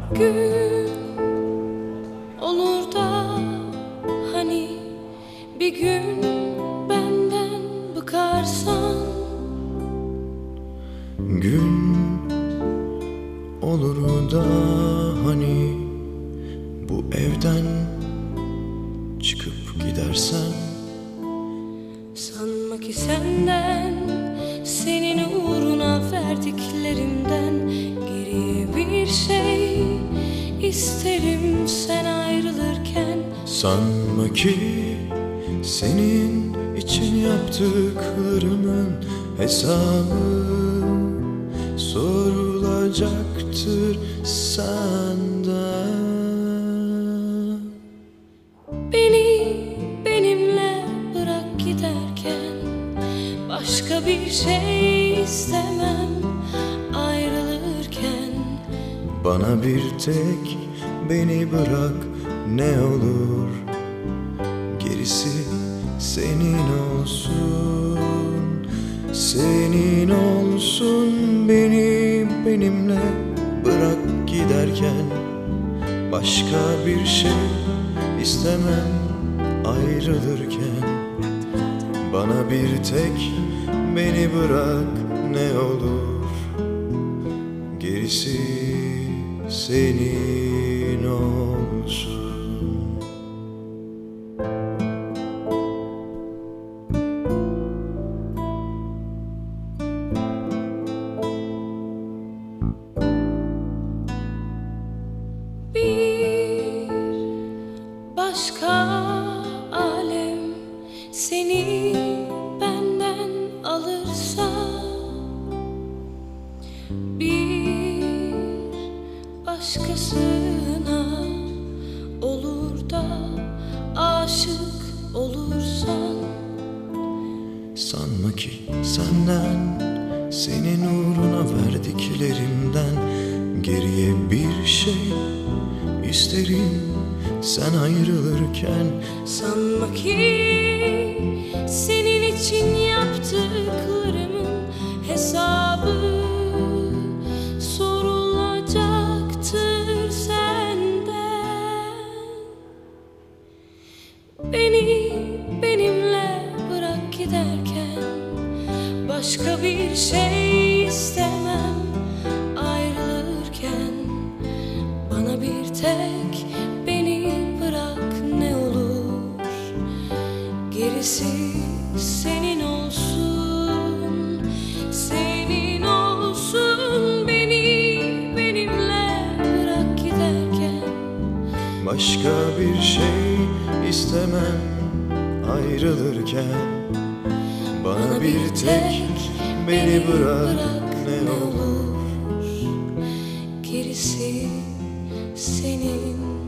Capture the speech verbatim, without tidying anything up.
Gün olur da hani bir gün benden bıkarsan, gün olur da hani bu evden çıkıp gidersen, sanma ki senden, senin uğruna verdiklerimden geriye bir şey isterim sen ayrılırken. sanma ki senin için yaptıklarımın hesabı sorulacaktır senden. Beni benimle bırak giderken, başka bir şey istemem ayrılırken. Bana bir tek beni bırak ne olur, gerisi senin olsun. Senin olsun, beni benimle bırak giderken, başka bir şey istemem ayrılırken. Bana bir tek beni bırak ne olur, gerisi senin olsun. Bir başka alem seni benden alırsa, bir başkasına olur da aşık olursan, sanma ki senden, senin uğruna verdiklerimden geriye bir şey isterim sen ayrılırken. sanma ki senin için yaptıklarımın hesabı sorulacaktır senden. Beni benimle bırak giderken, başka bir şey istemem ayrılırken. Bana bir tek beni bırak ne olur, gerisi senin olsun. Senin olsun, beni benimle bırak giderken. Başka bir şey istemem ayrılırken. Bana bir tek beni bırak ne olur, gerisi senin